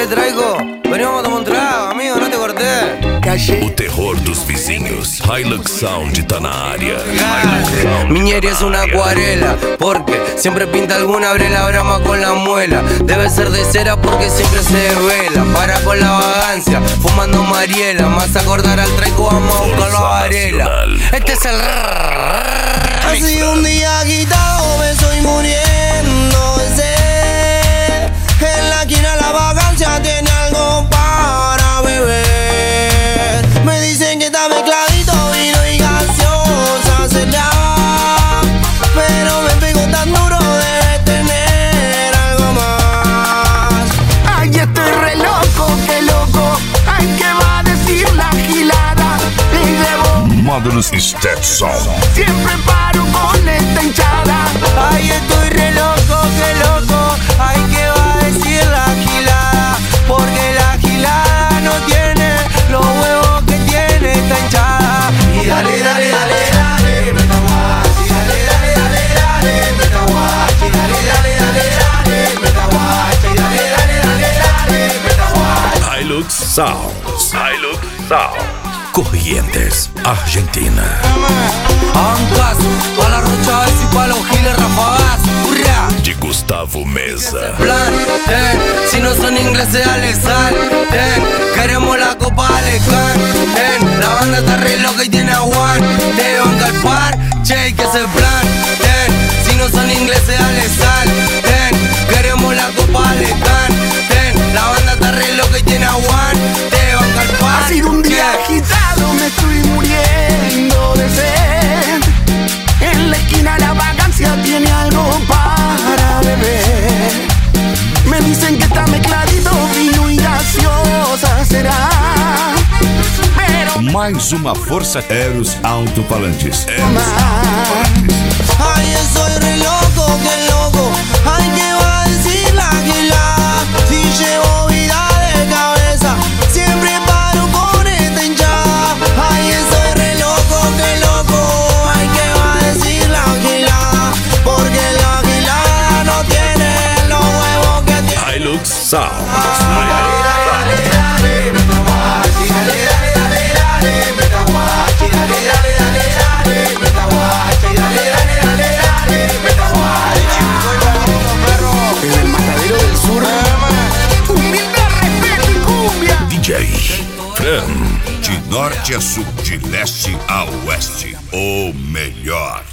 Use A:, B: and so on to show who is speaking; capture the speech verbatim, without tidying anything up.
A: Eh, Traico, veníamos a tomar un trago, amigo, no te corté.
B: O terror dos vizinhos, Hilux Sound tá na área.
A: Ah, Miñeri es una acuarela, porque siempre pinta alguna, abre la brama con la muela. Debe ser de cera porque siempre se desvela. Para con la vagancia, fumando Mariela. Más acordar al Traico, vamos a buscarlo a Varela. Este es el
C: Ha sido un día agitado, me estoy muriendo de sed. En la esquina la vagancia tiene algo para beber. Me dicen que está mezcladito, vino y gaseosa será. Pero me pegó tan duro, debe tener algo más.
D: Ay, estoy re loco, qué loco. Ay, ¿qué va a decir la gilada? Y llevo
B: Módulos Stetson.
D: siempre paro con esta hinchada.
C: Ay, estoy re loco, qué loco. Ay, ¿qué va a decir la gilada? Porque la gilada no tiene los huevos que tiene esta hinchada. Y dale, dale, dale, dale, meta guachi. Dale, dale, dale, dale, meta guachi. Dale, dale, dale, dale, meta guachi. Dale, dale, dale, dale, meta guachi.
B: Hilux Sound. Hilux Sound. Corrientes, Argentina.
A: Ancas, pa' la Rocha y pa' los giles rafagazo. ¡Hurra!
B: De Gustavo Meza.
A: Plan, ten, si no son ingleses, dale sal, ten. Queremos la copa, dale can, ten. La banda está re loca y tiene a Juan. Te banca el par, che, que es el plan, ten. Si no son ingleses, dale sal, ten. Queremos la copa, dale can, ten. La banda está re loca y tiene a Juan. Te banca el par.
D: Ha sido un día agitado, me estoy muriendo de sed. En la esquina la vagancia tiene algo para beber. Me dicen que está mezcladito, vino y gaseosa será. Pero
B: Mais uma Força Eros Alto-Falantes.
C: Ay, estoy re loco, qué loco. Ay, ¿qué va a decir la gilada? Si llevo vida de cabeza, siempre paro con esta hinchada. Ay, estoy re loco, qué loco. Ay, ¿qué va a decir la gilada? Porque la gilada no tiene los huevos que tiene.
B: Hilux Sound.
D: en el matadero del sur, humildad, respeto y cumbia.
B: D J Fran. De norte a sul, de leste a oeste, o melhor.